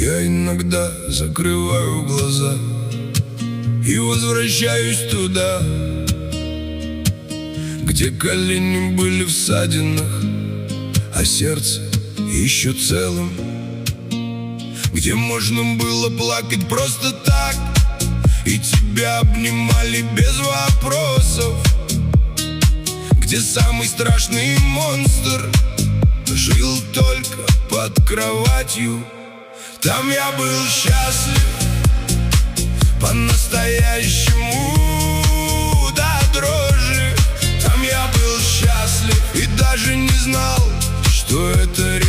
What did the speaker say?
Я иногда закрываю глаза и возвращаюсь туда, где колени были в ссадинах, а сердце еще целым, где можно было плакать просто так, и тебя обнимали без вопросов, где самый страшный монстр жил только под кроватью. Там я был счастлив по-настоящему до дрожи. Там я был счастлив и даже не знал, что это